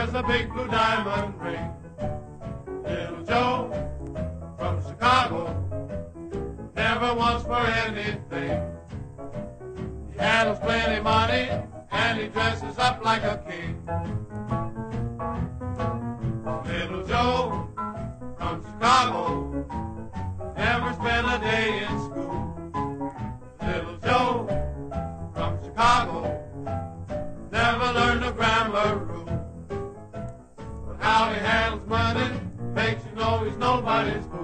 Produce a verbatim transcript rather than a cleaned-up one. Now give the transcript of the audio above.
wears a big blue diamond ring. Little Joe from Chicago never wants for anything. He handles plenty money and he dresses up like a king. Little Joe from Chicago never spent a day in school. Little Joe from Chicago never learned a grammar rule. But how he handles money makes you know he's nobody's fool.